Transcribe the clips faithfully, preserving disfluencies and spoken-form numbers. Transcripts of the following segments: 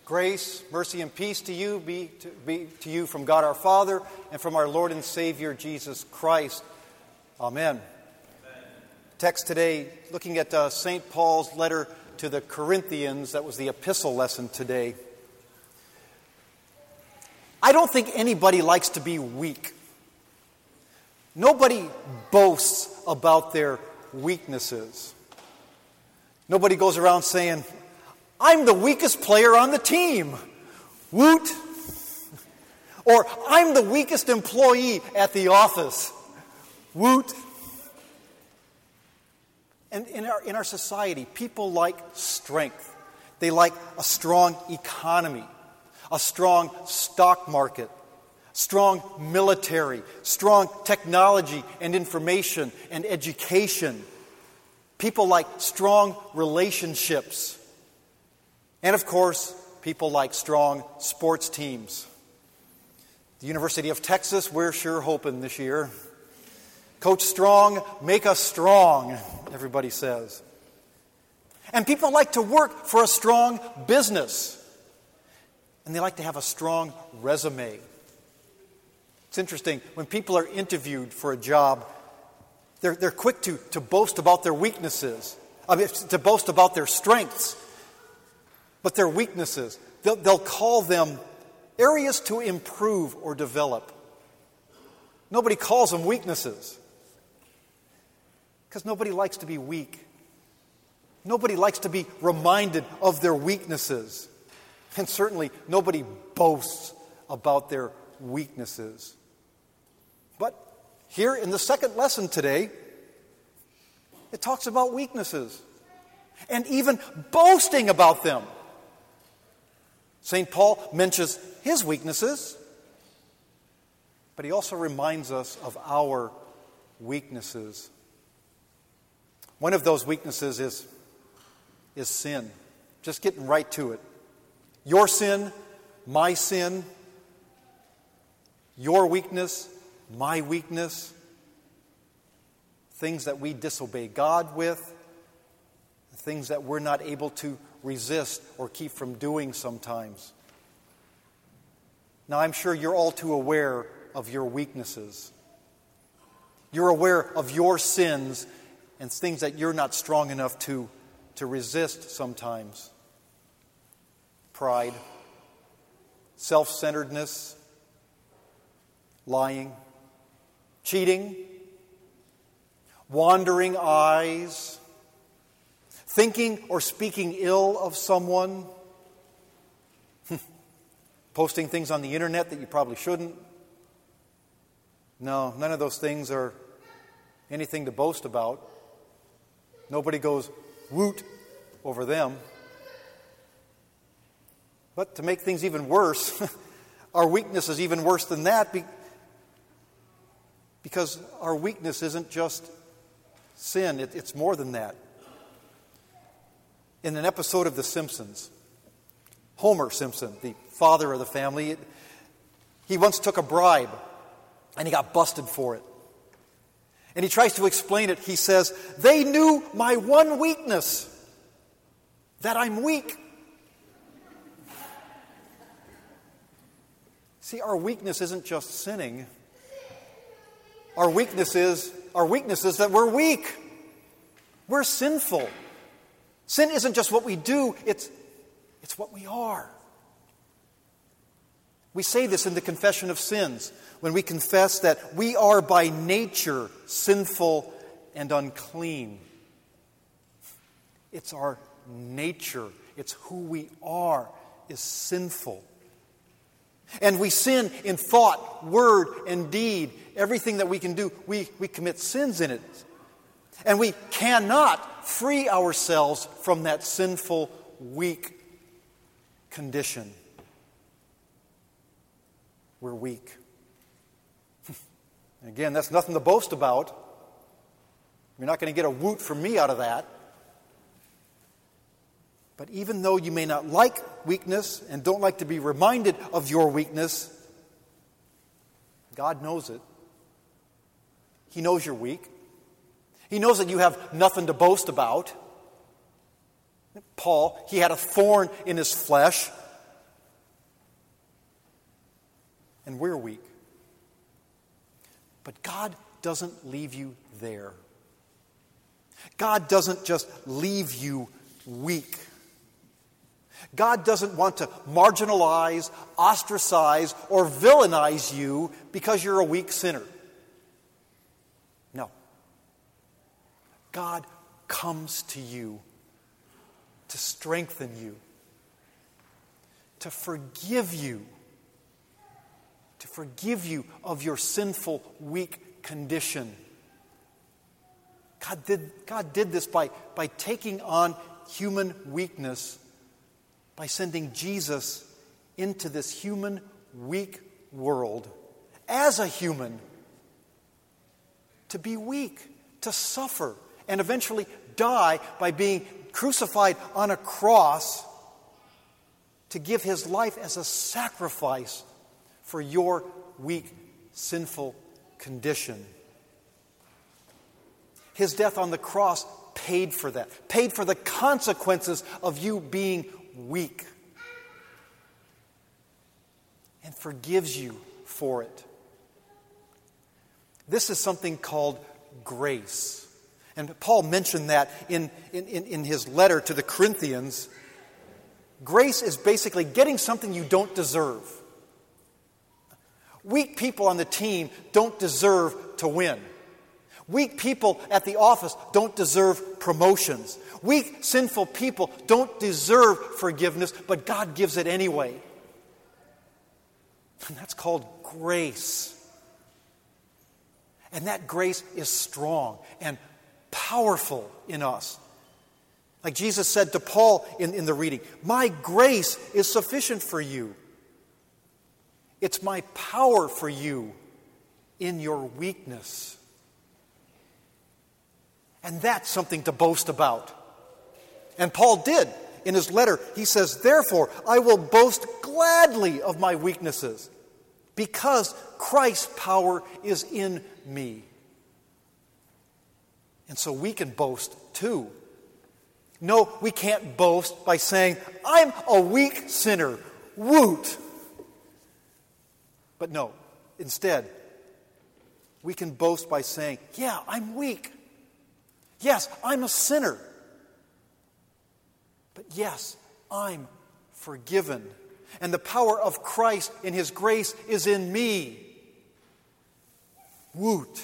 Grace, mercy, and peace to you be to, be to you from God our Father and from our Lord and Savior Jesus Christ. Amen. Amen. Text today, looking at uh, Saint Paul's letter to the Corinthians. That was the epistle lesson today. I don't think anybody likes to be weak. Nobody boasts about their weaknesses. Nobody goes around saying, I'm the weakest player on the team. Woot. Or I'm the weakest employee at the office. Woot. And in our, in our society, people like strength. They like a strong economy, a strong stock market, strong military, strong technology and information and education. People like strong relationships. And of course, people like strong sports teams. The University of Texas, we're sure hoping this year. Coach Strong, make us strong, everybody says. And people like to work for a strong business. And they like to have a strong resume. It's interesting, when people are interviewed for a job, they're, they're quick to, to boast about their weaknesses, I mean, to boast about their strengths. But their weaknesses, they'll, they'll call them areas to improve or develop. Nobody calls them weaknesses. Because nobody likes to be weak. Nobody likes to be reminded of their weaknesses. And certainly nobody boasts about their weaknesses. But here in the second lesson today, it talks about weaknesses. And even boasting about them. Saint Paul mentions his weaknesses, but he also reminds us of our weaknesses. One of those weaknesses is, is sin. Just getting right to it. Your sin, my sin, your weakness, my weakness, things that we disobey God with, things that we're not able to resist or keep from doing sometimes. Now, I'm sure you're all too aware of your weaknesses. You're aware of your sins and things that you're not strong enough to, to resist sometimes. Pride, self-centeredness, lying, cheating, wandering eyes, thinking or speaking ill of someone, posting things on the internet that you probably shouldn't. No, none of those things are anything to boast about. Nobody goes woot over them. But to make things even worse, our weakness is even worse than that because our weakness isn't just sin, it's more than that. In an episode of The Simpsons, Homer Simpson, the father of the family, he once took a bribe and he got busted for it. And he tries to explain it. He says, they knew my one weakness, that I'm weak. See, our weakness isn't just sinning. Our weakness is, our weakness is that we're weak. We're sinful. Sin isn't just what we do, it's, it's what we are. We say this in the Confession of Sins when we confess that we are by nature sinful and unclean. It's our nature. It's who we are is sinful. And we sin in thought, word, and deed. Everything that we can do, we, we commit sins in it. And we cannot free ourselves from that sinful, weak condition. We're weak. Again, that's nothing to boast about. You're not going to get a woot from me out of that. But even though you may not like weakness and don't like to be reminded of your weakness, God knows it. He knows you're weak. He knows that you have nothing to boast about. Paul, he had a thorn in his flesh. and we're weak. But God doesn't leave you there. God doesn't just leave you weak. God doesn't want to marginalize, ostracize, or villainize you because you're a weak sinner. No. God comes to you to strengthen you, to forgive you, to forgive you of your sinful, weak condition. God did, God did this by, by taking on human weakness, by sending Jesus into this human, weak world as a human to be weak, to suffer, and eventually die by being crucified on a cross to give his life as a sacrifice for your weak, sinful condition. His death on the cross paid for that, paid for the consequences of you being weak, and forgives you for it. This is something called grace. And Paul mentioned that in, in, in his letter to the Corinthians. Grace is basically getting something you don't deserve. Weak people on the team don't deserve to win. Weak people at the office don't deserve promotions. Weak, sinful people don't deserve forgiveness, but God gives it anyway. And that's called grace. And that grace is strong and powerful in us. Like Jesus said to Paul in, in the reading, "My grace is sufficient for you. It's my power for you in your weakness." And that's something to boast about. And Paul did. In his letter, he says, "Therefore, I will boast gladly of my weaknesses, because Christ's power is in me." And so we can boast too. No, we can't boast by saying, "I'm a weak sinner. Woot!" But no, instead, we can boast by saying, "Yeah, I'm weak. Yes, I'm a sinner. But yes, I'm forgiven. And the power of Christ in His grace is in me." Woot.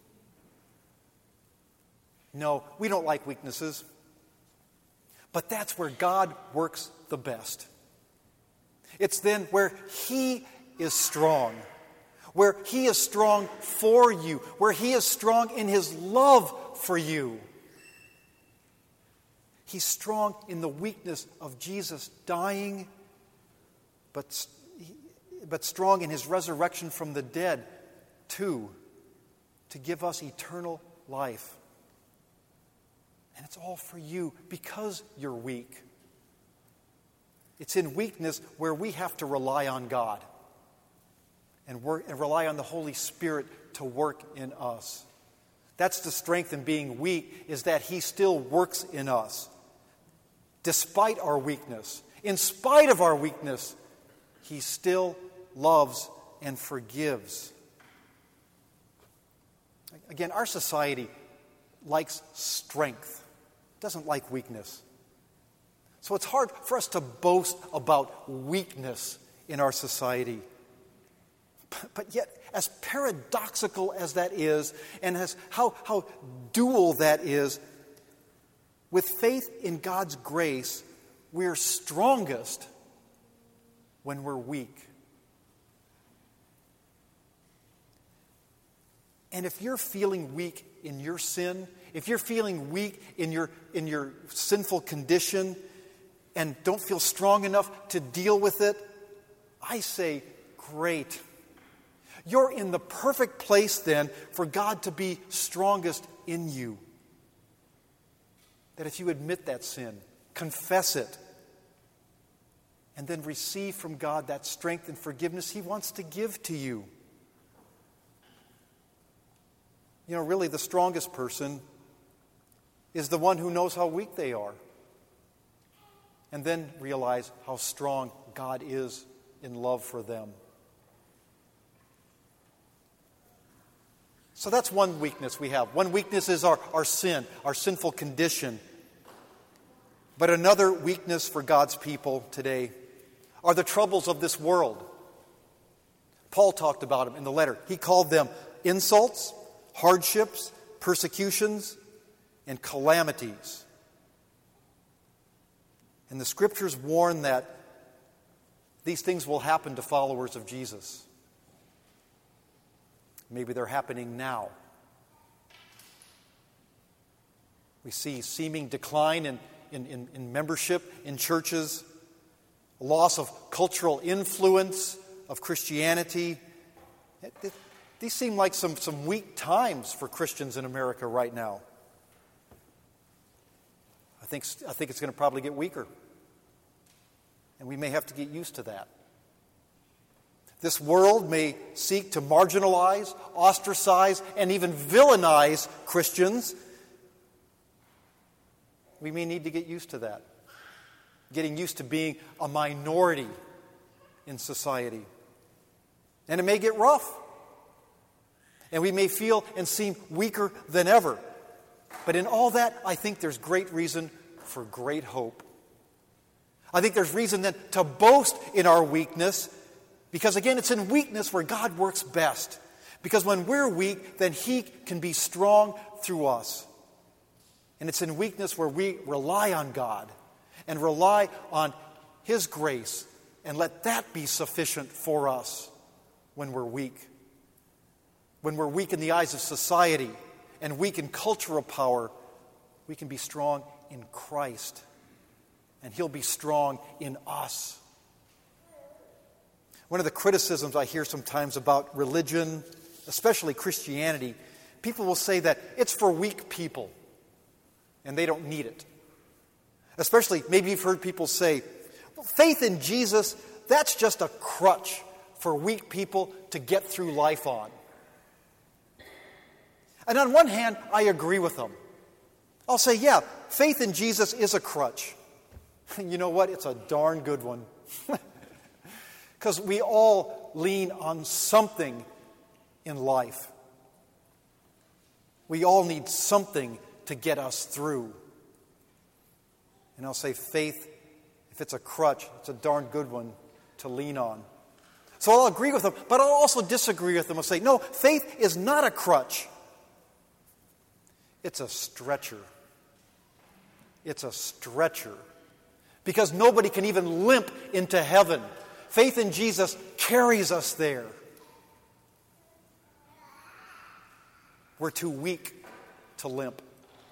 No, we don't like weaknesses. But that's where God works the best. It's then where He is strong, where He is strong for you, where He is strong in His love for you. He's strong in the weakness of Jesus dying, but, but strong in His resurrection from the dead, too, to give us eternal life. And it's all for you because you're weak. It's in weakness where we have to rely on God and, work, and rely on the Holy Spirit to work in us. That's the strength in being weak, is that He still works in us. Despite our weakness, in spite of our weakness, He still loves and forgives. Again, our society likes strength, doesn't like weakness. So it's hard for us to boast about weakness in our society. But yet, as paradoxical as that is, and as how, how dual that is, with faith in God's grace, we're strongest when we're weak. And if you're feeling weak in your sin, if you're feeling weak in your, in your sinful condition and don't feel strong enough to deal with it, I say, great. You're in the perfect place then for God to be strongest in you. That if you admit that sin, confess it, and then receive from God that strength and forgiveness He wants to give to you. You know, really the strongest person is the one who knows how weak they are, and then realize how strong God is in love for them. So that's one weakness we have. One weakness is our, our sin, our sinful condition. But another weakness for God's people today are the troubles of this world. Paul talked about them in the letter. He called them insults, hardships, persecutions, and calamities. And the Scriptures warn that these things will happen to followers of Jesus. Maybe they're happening now. We see seeming decline in, in, in, in membership in churches, a loss of cultural influence of Christianity. It, it, these seem like some, some weak times for Christians in America right now. I think, I think it's going to probably get weaker. And we may have to get used to that. This world may seek to marginalize, ostracize, and even villainize Christians. We may need to get used to that. Getting used to being a minority in society. And it may get rough. And we may feel and seem weaker than ever. But in all that, I think there's great reason for great hope. I think there's reason then to boast in our weakness, because again, it's in weakness where God works best. Because when we're weak, then He can be strong through us. And it's in weakness where we rely on God and rely on His grace, and let that be sufficient for us when we're weak. When we're weak in the eyes of society and weak in cultural power, we can be strong in Christ, and He'll be strong in us. One of the criticisms I hear sometimes about religion, especially Christianity, people will say that it's for weak people and they don't need it. Especially, maybe you've heard people say, well, faith in Jesus, that's just a crutch for weak people to get through life on. And on one hand, I agree with them. I'll say, yeah, faith in Jesus is a crutch. You know what? It's a darn good one. Because we all lean on something in life. We all need something to get us through. And I'll say faith, if it's a crutch, it's a darn good one to lean on. So I'll agree with them, but I'll also disagree with them. I'll say, no, faith is not a crutch. It's a stretcher. It's a stretcher. Because nobody can even limp into heaven. Faith in Jesus carries us there. We're too weak to limp.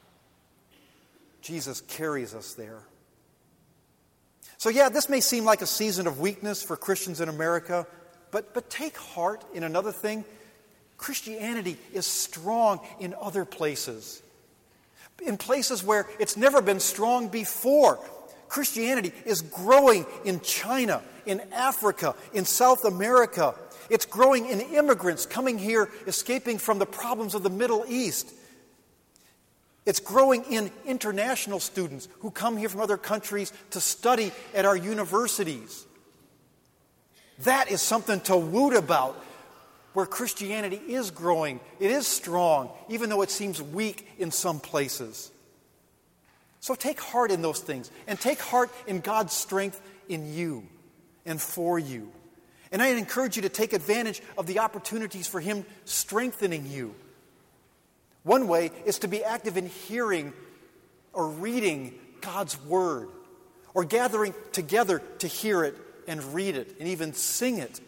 Jesus carries us there. So yeah, this may seem like a season of weakness for Christians in America, but, but take heart in another thing. Christianity is strong in other places. In places where it's never been strong before. Christianity is growing in China, in Africa, in South America. It's growing in immigrants coming here, escaping from the problems of the Middle East. It's growing in international students who come here from other countries to study at our universities. That is something to woot about, where Christianity is growing. It is strong, even though it seems weak in some places. So take heart in those things, and take heart in God's strength in you and for you. And I encourage you to take advantage of the opportunities for Him strengthening you. One way is to be active in hearing or reading God's Word, or gathering together to hear it and read it and even sing it.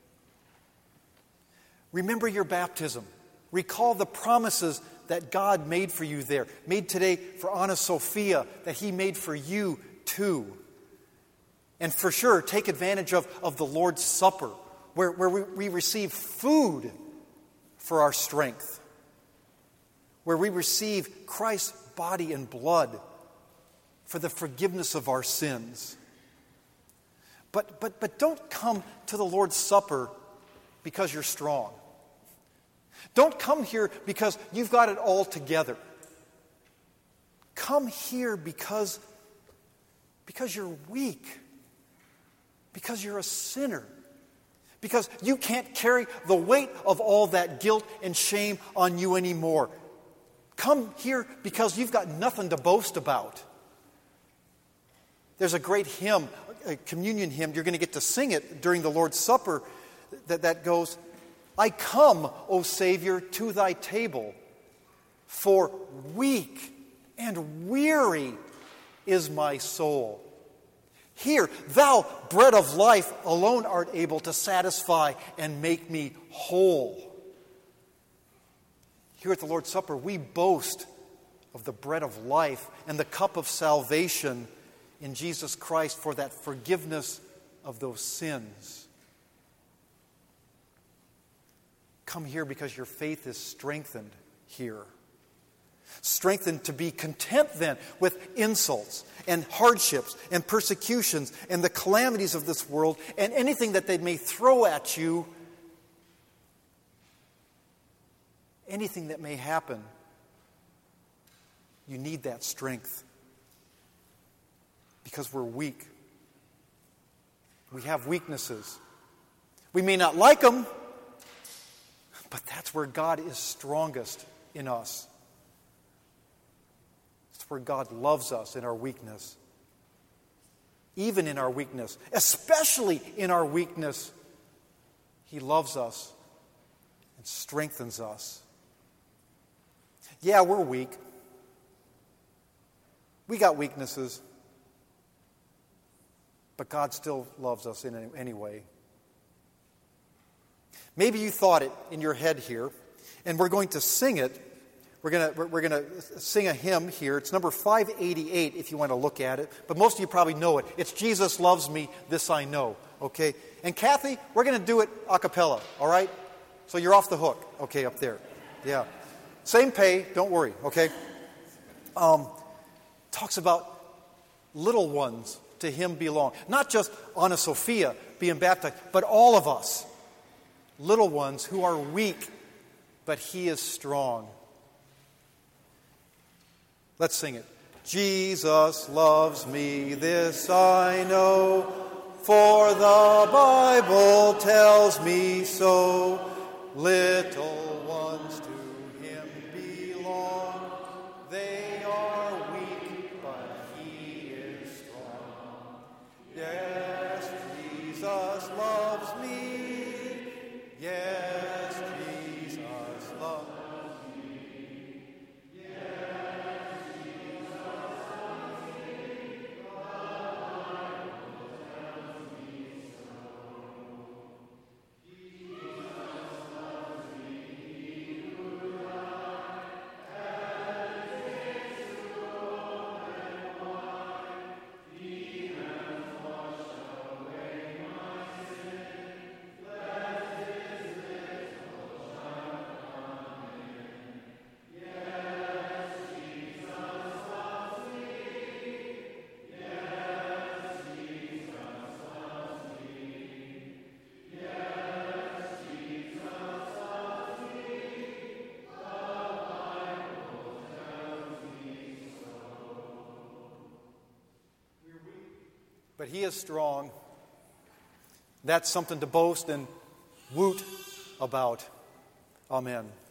Remember your baptism. Recall the promises that God made for you there, made today for Anna Sophia, that He made for you too. And for sure, take advantage of, of the Lord's Supper, where, where we, we receive food for our strength, where we receive Christ's body and blood for the forgiveness of our sins. But, but, but don't come to the Lord's Supper because you're strong. Don't come here because you've got it all together. Come here because, because you're weak, because you're a sinner, because you can't carry the weight of all that guilt and shame on you anymore. Come here because you've got nothing to boast about. There's a great hymn, a communion hymn. You're going to get to sing it during the Lord's Supper that, that goes, I come, O Savior, to thy table, for weak and weary is my soul. Here, thou, bread of life, alone art able to satisfy and make me whole. Here at the Lord's Supper, we boast of the bread of life and the cup of salvation in Jesus Christ for that forgiveness of those sins. Come here because your faith is strengthened here. Strengthened to be content then with insults and hardships and persecutions and the calamities of this world and anything that they may throw at you, anything that may happen. You need that strength because we're weak. We have weaknesses. We may not like them, but that's where God is strongest in us. It's where God loves us in our weakness. Even in our weakness, especially in our weakness, He loves us and strengthens us. Yeah, we're weak. We got weaknesses. But God still loves us in any way. Maybe you thought it in your head here, and we're going to sing it. We're going to, we're going to sing a hymn here. It's number five eighty-eight if you want to look at it. But most of you probably know it. It's Jesus Loves Me, This I Know. Okay? And Kathy, we're going to do it a cappella. All right? So you're off the hook. Okay, up there. Yeah. Same pay. Don't worry. Okay? Um, talks about little ones to Him belong. Not just Anna Sophia being baptized, but all of us. Little ones who are weak, but He is strong. Let's sing it. Jesus loves me, this I know, for the Bible tells me so. Little ones to Him belong. They are weak, but He is strong. Yes, Jesus loves me. Yes, Jesus loves me. But He is strong. That's something to boast and woot about. Amen.